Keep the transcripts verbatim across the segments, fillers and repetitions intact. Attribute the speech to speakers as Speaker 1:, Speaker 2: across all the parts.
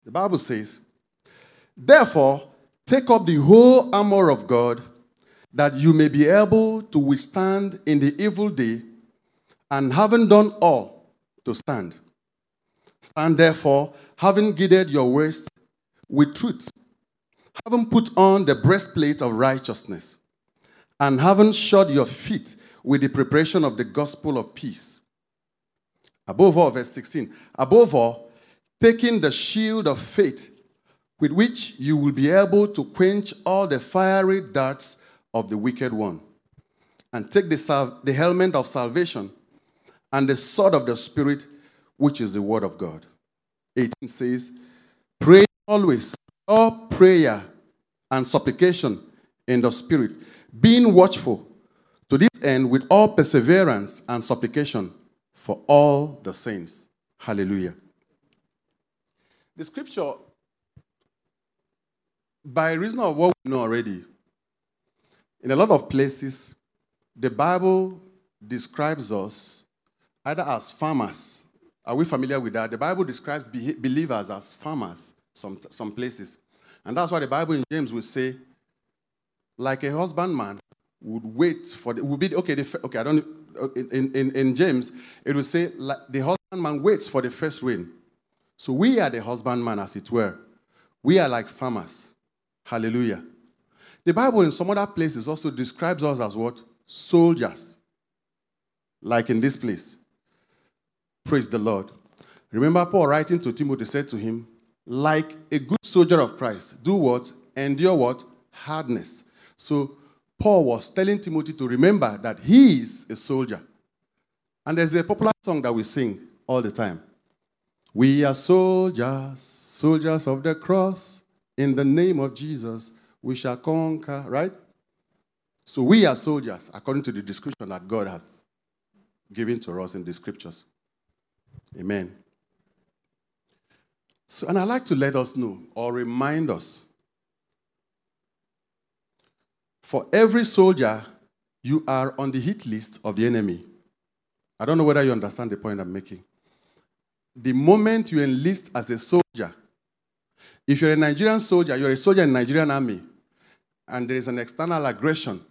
Speaker 1: The Bible says, therefore, take up the whole armor of God, that you may be able to withstand in the evil day, and having done all, to stand. Stand therefore, having girded your waist with truth, having put on the breastplate of righteousness, and having shod your feet with the preparation of the gospel of peace. Above all, verse sixteen, above all, taking the shield of faith, with which you will be able to quench all the fiery darts of the wicked one, and take the, sal- the helmet of salvation and the sword of the Spirit, which is the word of God. eighteen says, pray always, all prayer and supplication in the Spirit, being watchful, to this end with all perseverance and supplication for all the saints. Hallelujah. The scripture, by reason of what we know already, in a lot of places, the Bible describes us either as farmers. Are we familiar with that? The Bible describes be- believers as farmers, some, some places. And that's why the Bible in James will say, like a husbandman would wait for the, would be, okay, the, okay, I don't, in, in, in James, it will say, like the husbandman waits for the first rain. So we are the husbandman, as it were. We are like farmers. Hallelujah. The Bible in some other places also describes us as what? Soldiers. Like in this place. Praise the Lord. Remember Paul writing to Timothy said to him, like a good soldier of Christ, do what? Endure what? Hardness. So Paul was telling Timothy to remember that he is a soldier. And there's a popular song that we sing all the time. We are soldiers, soldiers of the cross. In the name of Jesus, we shall conquer, right? So we are soldiers, according to the description that God has given to us in the scriptures. Amen. So, and I'd like to let us know, or remind us, for every soldier, you are on the hit list of the enemy. I don't know whether you understand the point I'm making. The moment you enlist as a soldier, if you're a Nigerian soldier, you're a soldier in the Nigerian army, and there is an external aggression,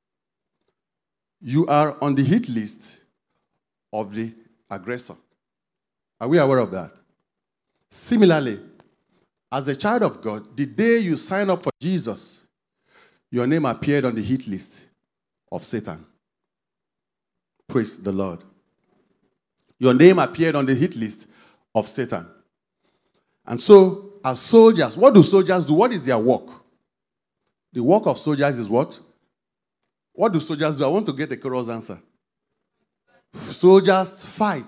Speaker 1: you are on the hit list of the aggressor. Are we aware of that? Similarly, as a child of God, the day you sign up for Jesus, your name appeared on the hit list of Satan. Praise the Lord. Your name appeared on the hit list of Satan. And so, as soldiers, what do soldiers do? What is their work? The work of soldiers is what? What do soldiers do? I want to get a chorus answer. Soldiers fight.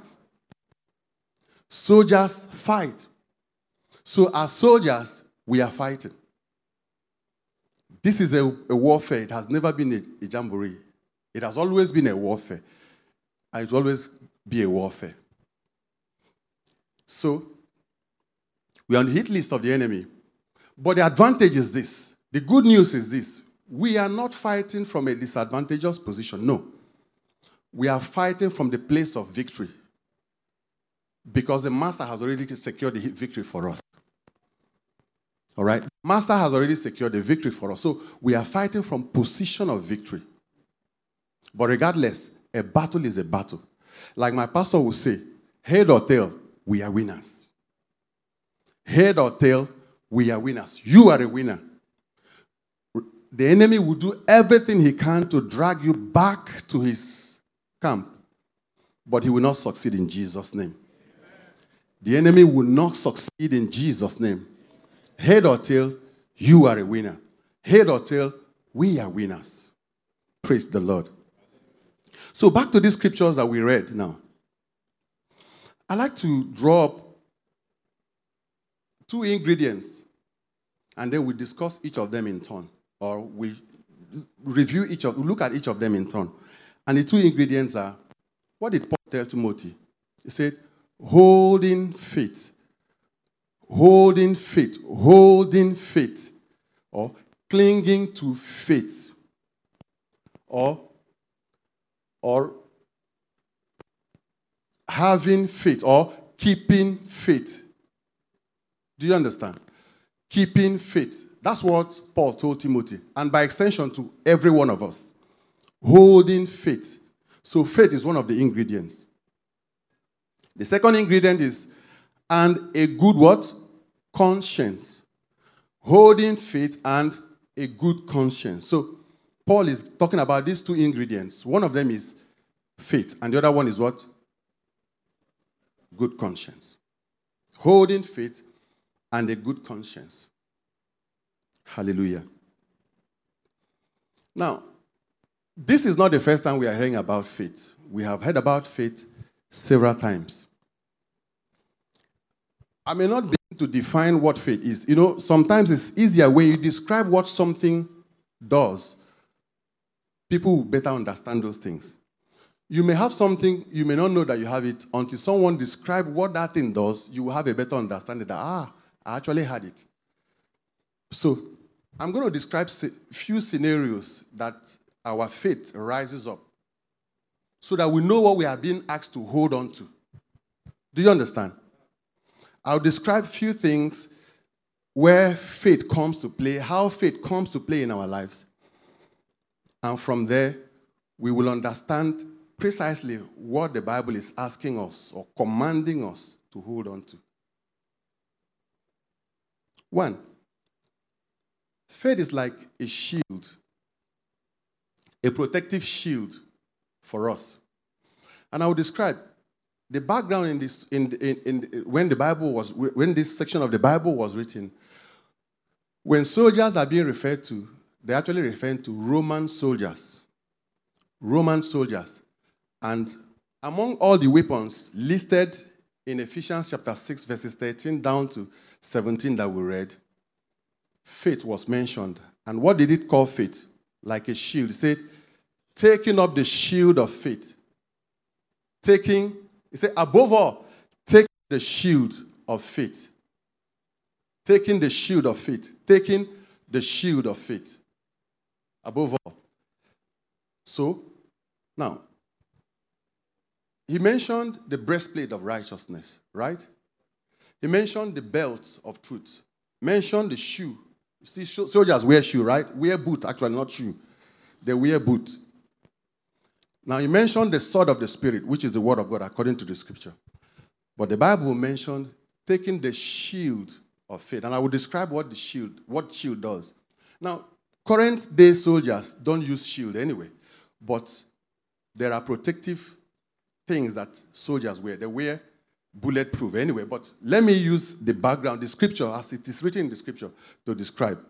Speaker 1: Soldiers fight. So as soldiers, we are fighting. This is a, a warfare. It has never been a, a jamboree. It has always been a warfare. And it will always be a warfare. So, we are on the hit list of the enemy. But the advantage is this. The good news is this. We are not fighting from a disadvantageous position. No. We are fighting from the place of victory. Because the master has already secured the victory for us. All right? The master has already secured the victory for us. So we are fighting from position of victory. But regardless, a battle is a battle. Like my pastor will say, head or tail, we are winners. Head or tail, we are winners. You are a winner. The enemy will do everything he can to drag you back to his camp. But he will not succeed in Jesus' name. The enemy will not succeed in Jesus' name. Head or tail, you are a winner. Head or tail, we are winners. Praise the Lord. So back to these scriptures that we read now. I like to draw up two ingredients, and then we discuss each of them in turn, or we review each of, we look at each of them in turn. And the two ingredients are, what did Paul tell Timothy? He said, holding faith, holding faith, holding faith, or clinging to faith, or, or having faith, or keeping faith. Do you understand? Keeping faith. That's what Paul told Timothy, and by extension to every one of us. Holding faith. So faith is one of the ingredients. The second ingredient is, and a good what? Conscience. Holding faith and a good conscience. So Paul is talking about these two ingredients. One of them is faith, and the other one is what? Good conscience. Holding faith and a good conscience. Hallelujah. Now, this is not the first time we are hearing about faith. We have heard about faith several times. I may not be able to define what faith is. You know, sometimes it's easier when you describe what something does. People will better understand those things. You may have something, you may not know that you have it. Until someone describes what that thing does, you will have a better understanding that, ah, I actually had it. So, I'm going to describe a few scenarios that our faith rises up so that we know what we are being asked to hold on to. Do you understand? I'll describe a few things where faith comes to play, how faith comes to play in our lives. And from there, we will understand precisely what the Bible is asking us or commanding us to hold on to. One, faith is like a shield, a protective shield for us. And I will describe the background in this, in, in, in when the Bible was, when this section of the Bible was written. When soldiers are being referred to, they're actually referring to Roman soldiers. Roman soldiers. And among all the weapons listed in Ephesians chapter six, verses thirteen down to seventeen that we read, faith was mentioned. And what did it call faith? Like a shield. It said, taking up the shield of faith. Taking, it said, above all, take the shield of faith. Taking the shield of faith. Taking the shield of faith. Above all. So, now, he mentioned the breastplate of righteousness, right? He mentioned the belt of truth. Mentioned the shoe. You see, soldiers wear shoe, right? Wear boot, actually, not shoe. They wear boot. Now, he mentioned the sword of the Spirit, which is the word of God, according to the scripture. But the Bible mentioned taking the shield of faith. And I will describe what the shield, what shield does. Now, current day soldiers don't use shield anyway. But there are protective things that soldiers wear. They wear bulletproof anyway. But let me use the background, the scripture, as it is written in the scripture, to describe.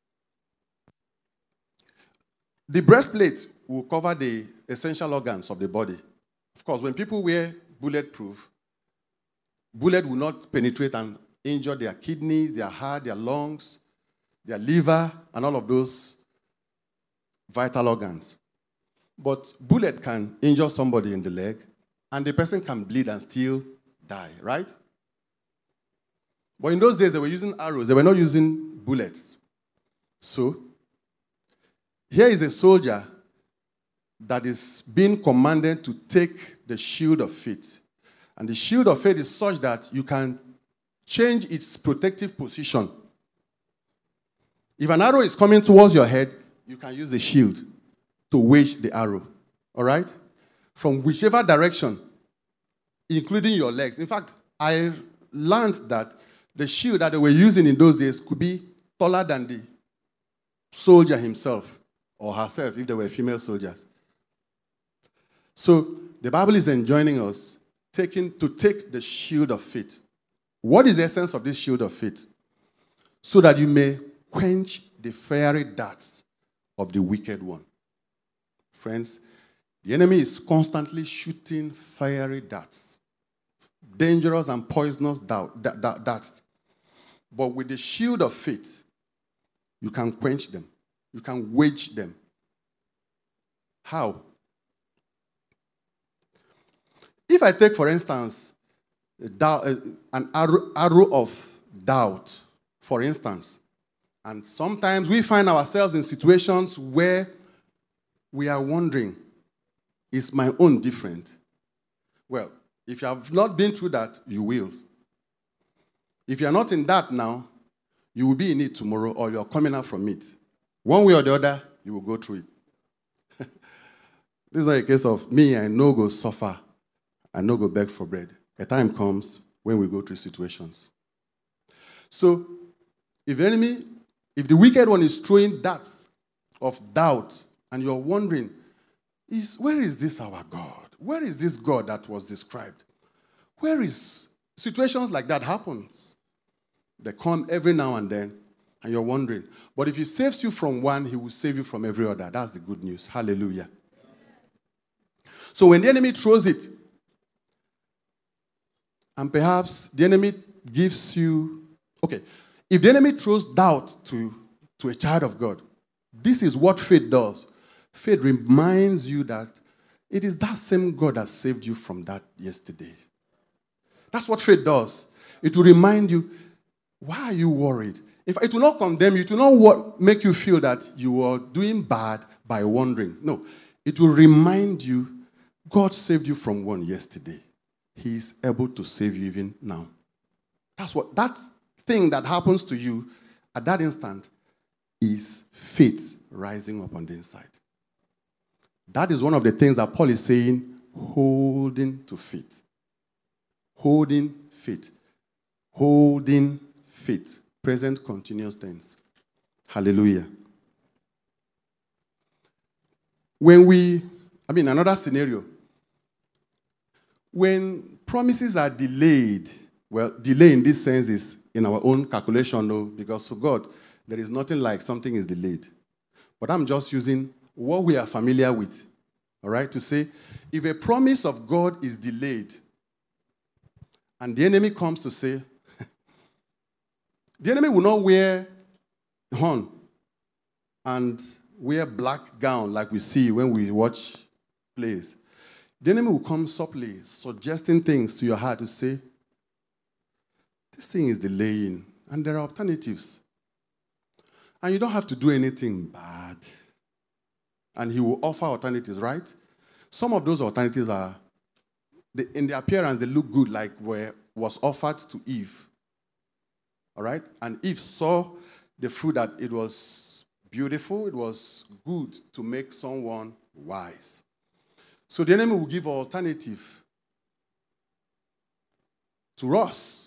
Speaker 1: The breastplate will cover the essential organs of the body. Of course, when people wear bulletproof, bullet will not penetrate and injure their kidneys, their heart, their lungs, their liver, and all of those vital organs. But bullet can injure somebody in the leg, and the person can bleed and still die, right? But in those days, they were using arrows. They were not using bullets. So, here is a soldier that is being commanded to take the shield of faith. And the shield of faith is such that you can change its protective position. If an arrow is coming towards your head, you can use the shield to wedge the arrow. All right? From whichever direction, including your legs. In fact, I learned that the shield that they were using in those days could be taller than the soldier himself or herself if they were female soldiers. So the Bible is enjoining us taking, to take the shield of faith. What is the essence of this shield of faith? So that you may quench the fiery darts of the wicked one. Friends, the enemy is constantly shooting fiery darts, dangerous and poisonous darts. But with the shield of faith, you can quench them. You can wage them. How? If I take, for instance, an arrow of doubt, for instance, and sometimes we find ourselves in situations where we are wondering, is my own different? Well, if you have not been through that, you will. If you're not in that now, you will be in it tomorrow, or you're coming out from it. One way or the other, you will go through it. This is not a case of me, I no go suffer, I no go beg for bread. A time comes when we go through situations. So, if the enemy, if the wicked one is throwing darts of doubt, and you're wondering, is where is this our God? Where is this God that was described? Where is situations like that happens? They come every now and then, and you're wondering. But if he saves you from one, he will save you from every other. That's the good news. Hallelujah. So when the enemy throws it, and perhaps the enemy gives you, okay, if the enemy throws doubt to, to a child of God, this is what faith does. Faith reminds you that it is that same God that saved you from that yesterday. That's what faith does. It will remind you, why are you worried? If it will not condemn you, it will not make you feel that you are doing bad by wondering. No, it will remind you, God saved you from one yesterday. He is able to save you even now. That's what, that thing that happens to you at that instant is faith rising up on the inside. That is one of the things that Paul is saying, holding to faith. Holding faith. Holding faith. Present continuous tense. Hallelujah. When we, I mean, another scenario. When promises are delayed, well, delay in this sense is in our own calculation, though, because for God, there is nothing like something is delayed. But I'm just using what we are familiar with, all right, to say, if a promise of God is delayed, and the enemy comes to say, the enemy will not wear horn and wear black gown like we see when we watch plays. The enemy will come softly, suggesting things to your heart to say, this thing is delaying, and there are alternatives. And you don't have to do anything bad. And he will offer alternatives, right? Some of those alternatives are, they, in the appearance, they look good, like where was offered to Eve. All right? And Eve saw the fruit that it was beautiful, it was good to make someone wise. So the enemy will give an alternative to us.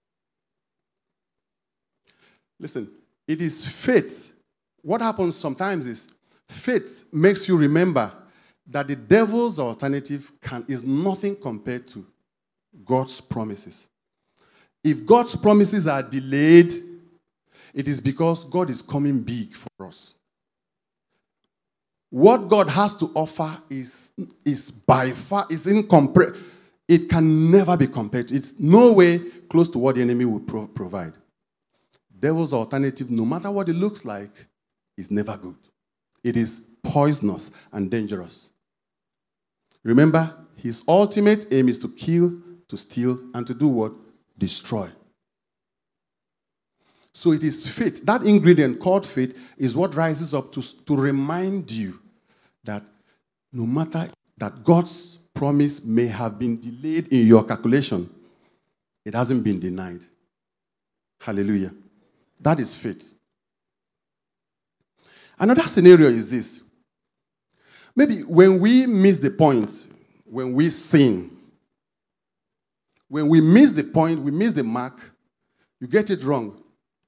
Speaker 1: Listen, it is faith. What happens sometimes is faith makes you remember that the devil's alternative can, is nothing compared to God's promises. If God's promises are delayed, it is because God is coming big for us. What God has to offer is, is by far, is incomparable. It can never be compared. It's no way close to what the enemy will pro- provide. Devil's alternative, no matter what it looks like, is never good. It is poisonous and dangerous. Remember, his ultimate aim is to kill, to steal, and to do what? Destroy. So it is faith. That ingredient called faith is what rises up to, to remind you that no matter that God's promise may have been delayed in your calculation, it hasn't been denied. Hallelujah. That is faith. Another scenario is this. Maybe when we miss the point, when we sin, when we miss the point, we miss the mark, you get it wrong.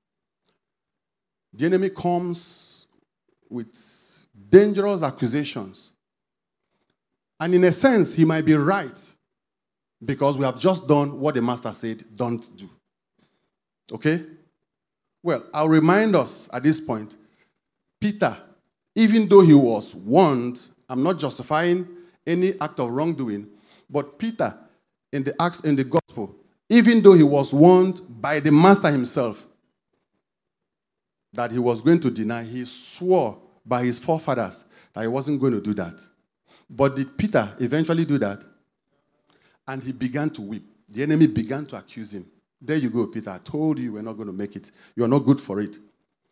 Speaker 1: The enemy comes with dangerous accusations. And in a sense, he might be right because we have just done what the master said, don't do. Okay? Well, I'll remind us at this point, Peter, even though he was warned, I'm not justifying any act of wrongdoing, but Peter, in the Acts, in the gospel, even though he was warned by the master himself that he was going to deny, he swore by his forefathers that he wasn't going to do that. But did Peter eventually do that? And he began to weep. The enemy began to accuse him. There you go, Peter. I told you you were not going to make it. You are not good for it.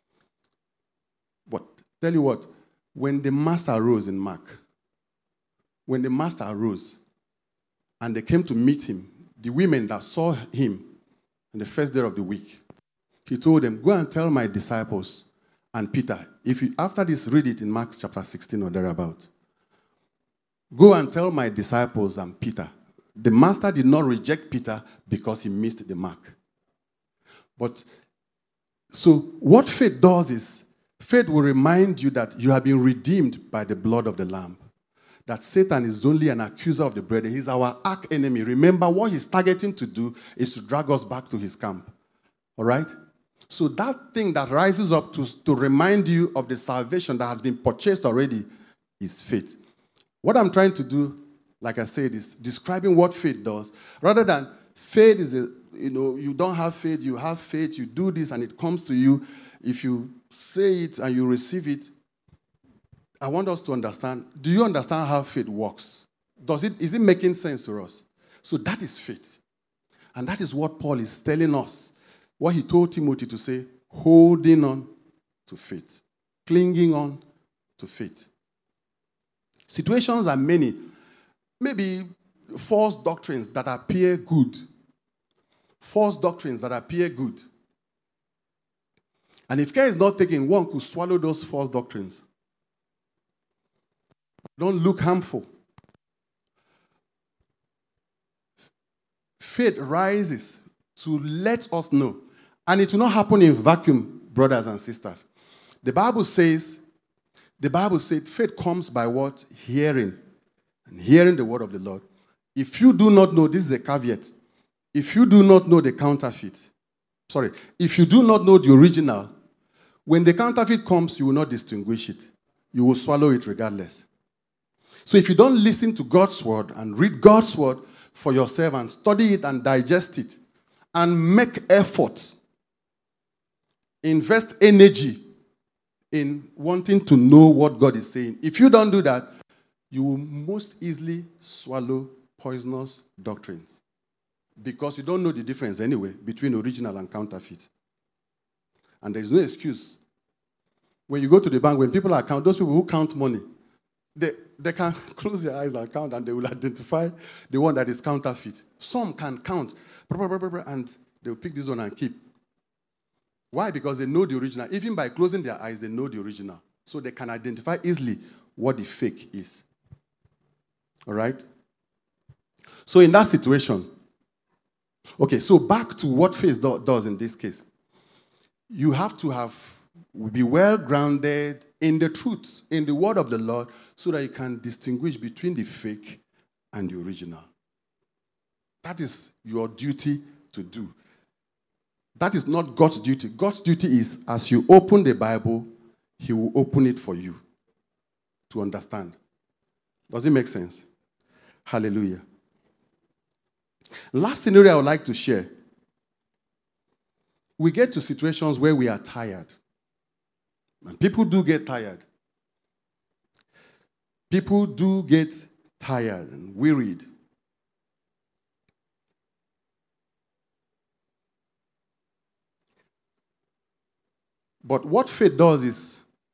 Speaker 1: But tell you what, when the master arose in Mark, when the master arose and they came to meet him, the women that saw him on the first day of the week. He told them, go and tell my disciples and Peter. If you, after this, read it in Mark chapter sixteen or thereabout. Go and tell my disciples and Peter. The master did not reject Peter because he missed the mark. But, so what faith does is, faith will remind you that you have been redeemed by the blood of the Lamb. That Satan is only an accuser of the brethren. He's our arch enemy. Remember, what he's targeting to do is to drag us back to his camp. All right? So that thing that rises up to, to remind you of the salvation that has been purchased already is faith. What I'm trying to do, like I said, is describing what faith does. Rather than faith is, a, you know, you don't have faith, you have faith, you do this and it comes to you. If you say it and you receive it, I want us to understand, do you understand how faith works? Does it, is it making sense to us? So that is faith. And that is what Paul is telling us. What he told Timothy to say, holding on to faith. Clinging on to faith. Situations are many. Maybe false doctrines that appear good. False doctrines that appear good. And if care is not taken, one could swallow those false doctrines. Don't look harmful. Faith rises to let us know. And it will not happen in vacuum, brothers and sisters. The Bible says, the Bible said faith comes by what? Hearing. And hearing the word of the Lord. If you do not know, this is a caveat. If you do not know the counterfeit, sorry, if you do not know the original, when the counterfeit comes, you will not distinguish it. You will swallow it regardless. So if you don't listen to God's word and read God's word for yourself and study it and digest it and make effort, invest energy in wanting to know what God is saying. If you don't do that, you will most easily swallow poisonous doctrines because you don't know the difference anyway between original and counterfeit. And there's no excuse. When you go to the bank, when people are count, those people who count money, they, they can close their eyes and count and they will identify the one that is counterfeit. Some can count and they will pick this one and keep. Why? Because they know the original. Even by closing their eyes, they know the original. So they can identify easily what the fake is. All right? So in that situation, okay, so back to what faith do, does in this case. You have to have, be well grounded in the truth, in the word of the Lord, so that you can distinguish between the fake and the original. That is your duty to do. That is not God's duty. God's duty is, as you open the Bible, he will open it for you to understand. Does it make sense? Hallelujah. Last scenario I would like to share. We get to situations where we are tired. And people do get tired. People do get tired and wearied. But what faith does is,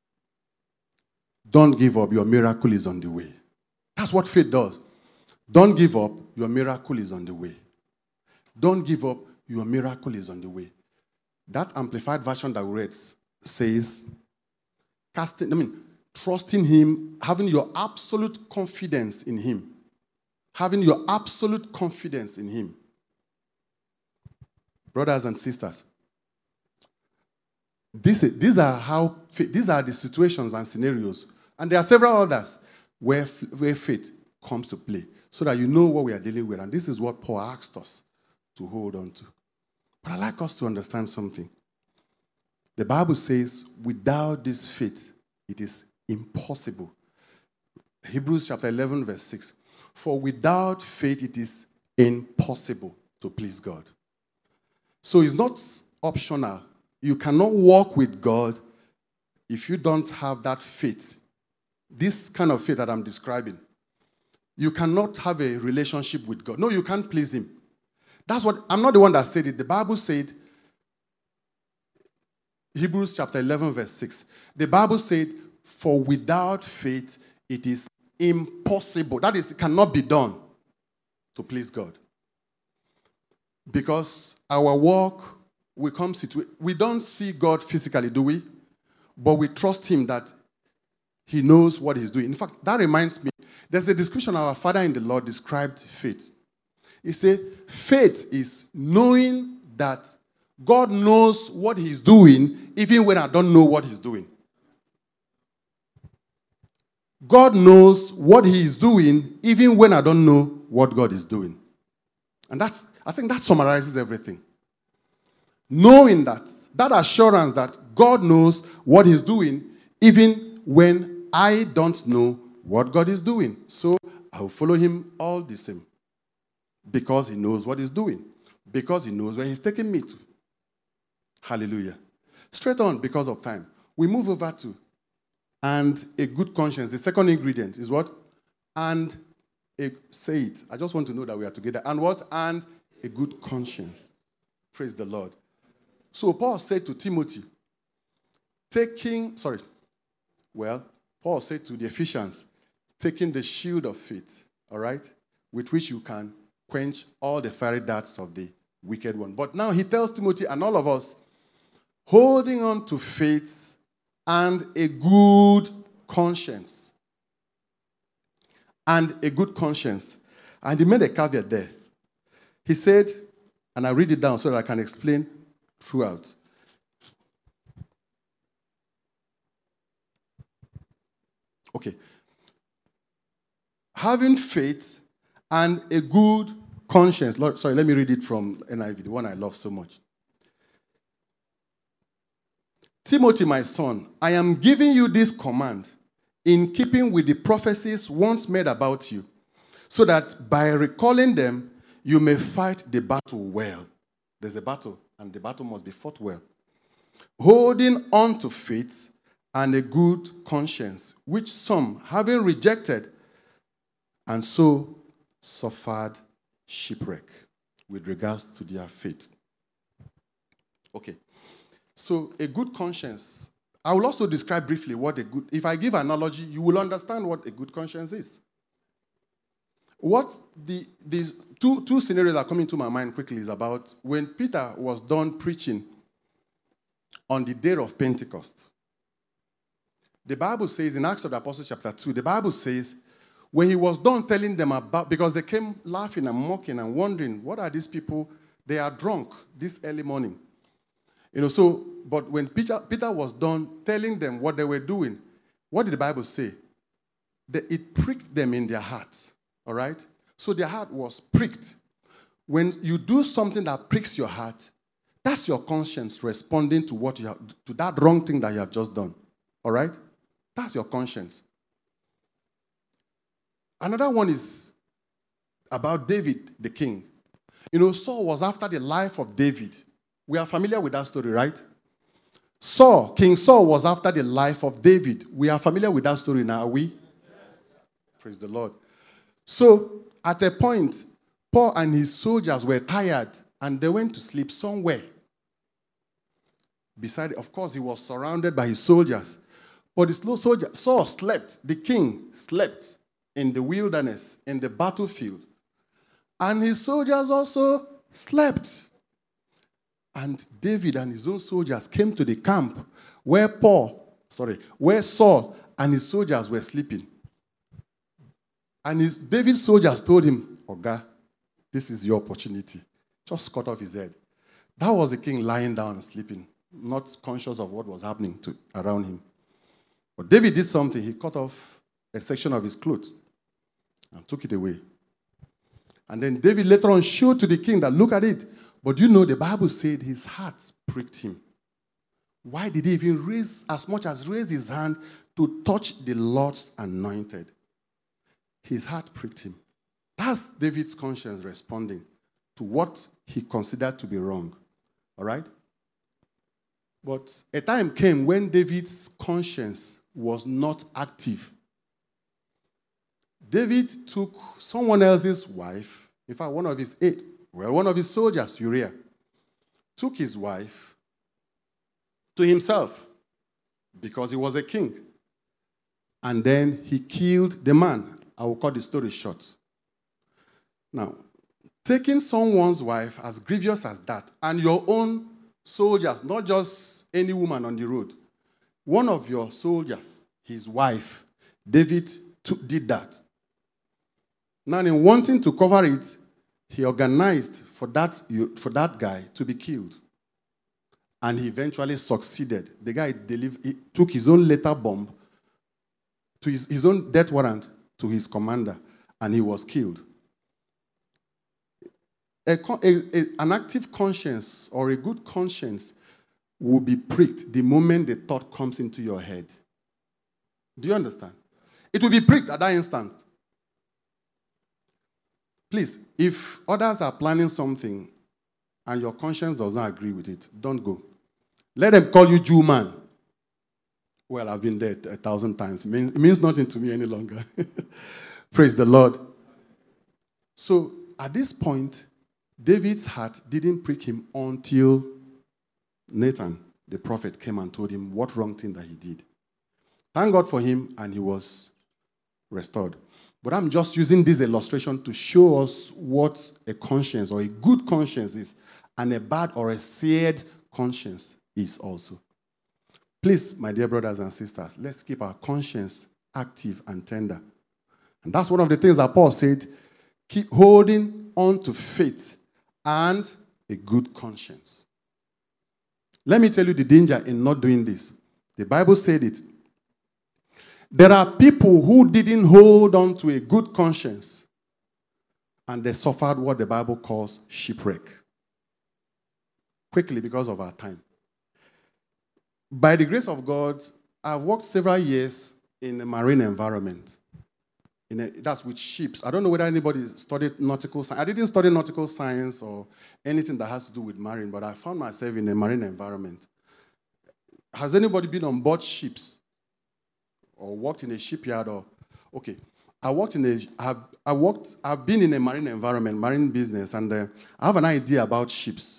Speaker 1: don't give up, your miracle is on the way. That's what faith does. Don't give up, your miracle is on the way. Don't give up, your miracle is on the way. That amplified version that we read says, casting, I mean, trusting him, having your absolute confidence in him. Having your absolute confidence in him. Brothers and sisters, This, these are how these are the situations and scenarios, and there are several others where, where faith comes to play, so that you know what we are dealing with. And this is what Paul asked us to hold on to. But I'd like us to understand something. The Bible says, without this faith, it is impossible. Hebrews chapter eleven, verse six. For without faith, it is impossible to please God. So it's not optional. You cannot walk with God if you don't have that faith. This kind of faith that I'm describing. You cannot have a relationship with God. No, you can't please him. That's what, I'm not the one that said it. The Bible said, Hebrews chapter eleven, verse six. The Bible said, for without faith, it is impossible. That is, it cannot be done to please God. Because our walk, we come situ- we don't see God physically, do we? But we trust him that he knows what he's doing. In fact, that reminds me, there's a description our Father in the Lord described faith. He said, faith is knowing that God knows what he's doing, even when I don't know what he's doing. God knows what he is doing, even when I don't know what God is doing. And that's, I think that summarizes everything. Knowing that, that assurance that God knows what he's doing, even when I don't know what God is doing. So I will follow him all the same. Because he knows what he's doing. Because he knows where he's taking me to. Hallelujah. Straight on, because of time. We move over to, and a good conscience. The second ingredient is what? And a, say it. I just want to know that we are together. And what? And a good conscience. Praise the Lord. So Paul said to Timothy, taking, sorry, well, Paul said to the Ephesians, taking the shield of faith, all right, with which you can quench all the fiery darts of the wicked one. But now he tells Timothy and all of us, holding on to faith and a good conscience. And a good conscience. And he made a caveat there. He said, and I read it down so that I can explain throughout. Okay. Having faith and a good conscience. Lord, sorry, let me read it from N I V, the one I love so much. Timothy, my son, I am giving you this command in keeping with the prophecies once made about you, so that by recalling them, you may fight the battle well. There's a battle, and the battle must be fought well. Holding on to faith and a good conscience, which some, having rejected, and so suffered shipwreck with regards to their faith. Okay. So a good conscience. I will also describe briefly what a good, if I give an analogy, you will understand what a good conscience is. What the, the two, two scenarios that come into my mind quickly is about when Peter was done preaching on the day of Pentecost. The Bible says in Acts of the Apostles chapter two, the Bible says when he was done telling them about, because they came laughing and mocking and wondering, what are these people? They are drunk this early morning. You know, so, but when Peter, Peter was done telling them what they were doing, what did the Bible say? That it pricked them in their hearts, all right? So their heart was pricked. When you do something that pricks your heart, that's your conscience responding to what you have, to that wrong thing that you have just done, all right? That's your conscience. Another one is about David, the king. You know, Saul was after the life of David. We are familiar with that story, right? Saul, King Saul was after the life of David. We are familiar with that story now, are we? Yes. Praise the Lord. So, at a point, Paul and his soldiers were tired and they went to sleep somewhere. Beside, of course, he was surrounded by his soldiers. But the slow soldier, Saul slept, the king slept in the wilderness, in the battlefield. And his soldiers also slept. And David and his own soldiers came to the camp where Paul, sorry, where Saul and his soldiers were sleeping. And his, David's soldiers told him, Oga, this is your opportunity. Just cut off his head. That was the king lying down and sleeping, not conscious of what was happening to, around him. But David did something. He cut off a section of his clothes and took it away. And then David later on showed to the king that, look at it. But you know, the Bible said his heart pricked him. Why did he even raise, as much as raise his hand to touch the Lord's anointed? His heart pricked him. That's David's conscience responding to what he considered to be wrong. All right? But a time came when David's conscience was not active. David took someone else's wife, in fact, one of his eight, well, one of his soldiers, Uriah, took his wife to himself because he was a king. And then he killed the man. I will cut the story short. Now, Taking someone's wife, as grievous as that, and your own soldiers, not just any woman on the road, one of your soldiers, his wife, David, took, did that. Now, in wanting to cover it, he organized for that, for that guy to be killed. And he eventually succeeded. The guy delivered, he took his own letter bomb, to his, his own death warrant to his commander, and he was killed. A, a, a, an active conscience or a good conscience will be pricked the moment the thought comes into your head. Do you understand? It will be pricked at that instant. Please, if others are planning something and your conscience does not agree with it, don't go. Let them call you Jew man. Well, I've been there a thousand times. It means, it means nothing to me any longer. Praise the Lord. So, at this point, David's heart didn't prick him until Nathan, the prophet, came and told him what wrong thing that he did. Thank God for him, and he was restored. But I'm just using this illustration to show us what a conscience or a good conscience is, and a bad or a seared conscience is also. Please, my dear brothers and sisters, let's keep our conscience active and tender. And that's one of the things that Paul said, keep holding on to faith and a good conscience. Let me tell you the danger in not doing this. The Bible said it. There are people who didn't hold on to a good conscience, and they suffered what the Bible calls shipwreck. Quickly, because of our time. By the grace of God, I've worked several years in a marine environment. In a, that's with ships. I don't know whether anybody studied nautical science. I didn't study nautical science or anything that has to do with marine, but I found myself in a marine environment. Has anybody been on board ships or worked in a shipyard? Or okay, I worked in a. I've, I worked. I've been in a marine environment, marine business, and uh, I have an idea about ships.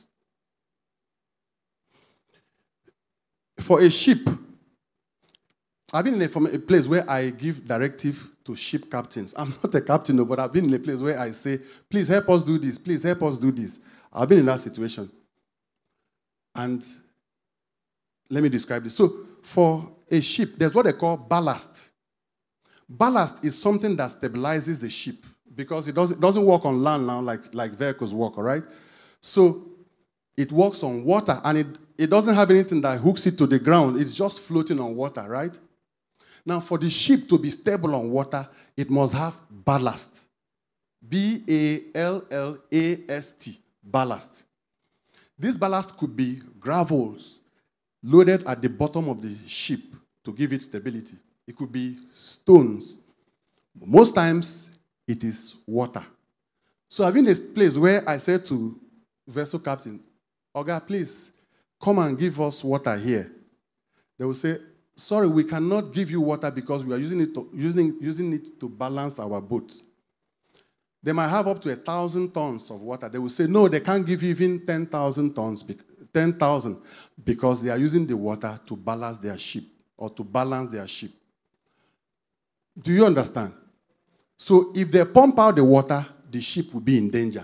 Speaker 1: For a ship, I've been in a, a place where I give directive to ship captains. I'm not a captain, but I've been in a place where I say, please help us do this, please help us do this. I've been in that situation. And let me describe this. So, for a ship, there's what they call ballast. Ballast is something that stabilizes the ship because it doesn't, doesn't work on land now like, like vehicles work, all right? So, it works on water, and it, it doesn't have anything that hooks it to the ground. It's just floating on water, right? Now, for the ship to be stable on water, it must have ballast. B A L L A S T, ballast. This ballast could be gravels loaded at the bottom of the ship to give it stability. It could be stones. Most times, it is water. So I've been in a place where I said to vessel captain, Oga, please, come and give us water here. They will say, sorry, we cannot give you water because we are using it to, using, using it to balance our boat. They might have up to a thousand tons of water. They will say, no, they can't give you even ten thousand tons, ten thousand, because they are using the water to balance their ship or to balance their ship. Do you understand? So if they pump out the water, the ship will be in danger.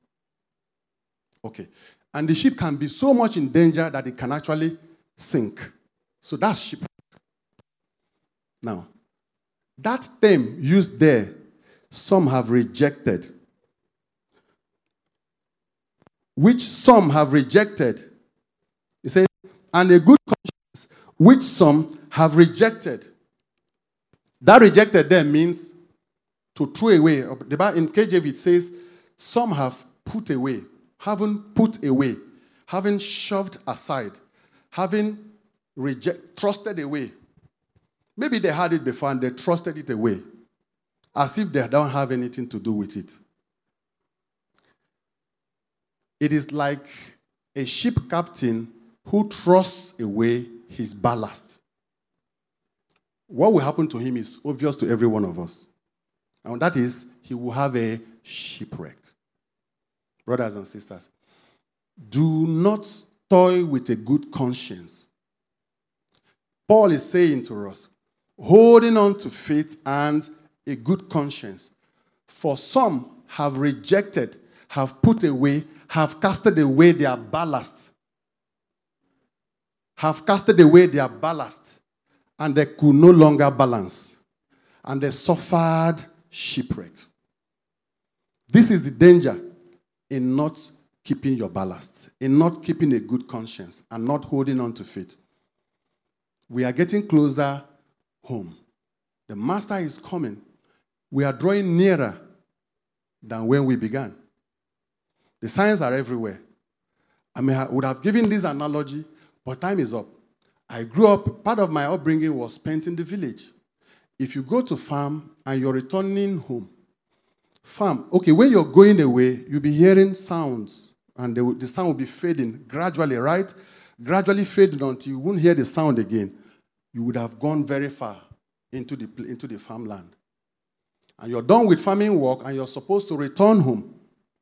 Speaker 1: Okay. And the ship can be so much in danger that it can actually sink. So that's ship. Now, that term used there, some have rejected. Which some have rejected. He says, and a good conscience, which some have rejected. That rejected there means to throw away. In K J V it says, some have put away. Having put away, having shoved aside, having reject, trusted away. Maybe they had it before and they trusted it away, as if they don't have anything to do with it. It is like a ship captain who trusts away his ballast. What will happen to him is obvious to every one of us. And that is, he will have a shipwreck. Brothers and sisters, do not toy with a good conscience. Paul is saying to us, holding on to faith and a good conscience. For some have rejected, have put away, have casted away their ballast. Have casted away their ballast, and they could no longer balance. And they suffered shipwreck. This is the danger in not keeping your ballast, in not keeping a good conscience, and not holding on to faith. We are getting closer home. The Master is coming. We are drawing nearer than when we began. The signs are everywhere. I mean, I would have given this analogy, but time is up. I grew up, part of my upbringing was spent in the village. If you go to farm and you're returning home, farm, okay, when you're going away, you'll be hearing sounds, and the, the sound will be fading gradually, right? Gradually fading until you won't hear the sound again. You would have gone very far into the, into the farmland. And you're done with farming work, and you're supposed to return home.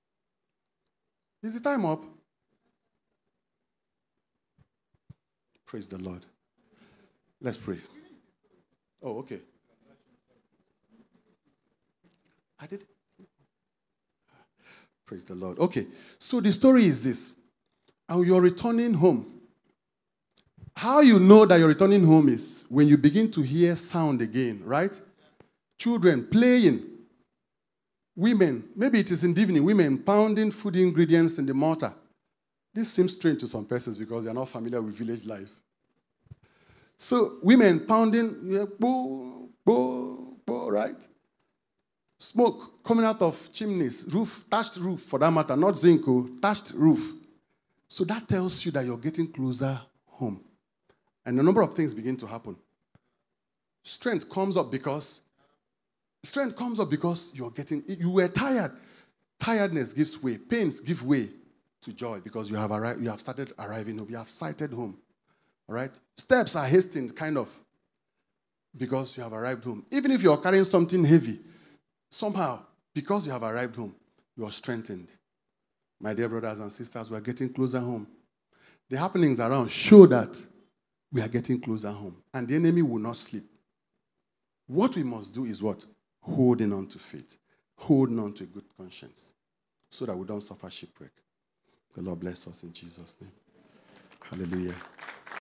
Speaker 1: Is the time up? Praise the Lord. Let's pray. Oh, okay. I did. Praise the Lord. Okay, so the story is this. And you're returning home. How you know that you're returning home is when you begin to hear sound again, right? Children playing. Women, maybe it is in the evening, women pounding food ingredients in the mortar. This seems strange to some persons because they are not familiar with village life. So women pounding, yeah, boo, boo, boo, right? Smoke coming out of chimneys, roof, thatched roof for that matter, not zinc, thatched roof. So that tells you that you're getting closer home. And a number of things begin to happen. Strength comes up because, strength comes up because you're getting, you were tired. Tiredness gives way, pains give way to joy because you have arrived, you have started arriving home, you have sighted home. All right? Steps are hastened, kind of, because you have arrived home. Even if you're carrying something heavy, somehow, because you have arrived home, you are strengthened. My dear brothers and sisters, we are getting closer home. The happenings around show that we are getting closer home, and the enemy will not sleep. What we must do is what? Holding on to faith, holding on to a good conscience, so that we don't suffer shipwreck. The Lord bless us in Jesus' name. Hallelujah.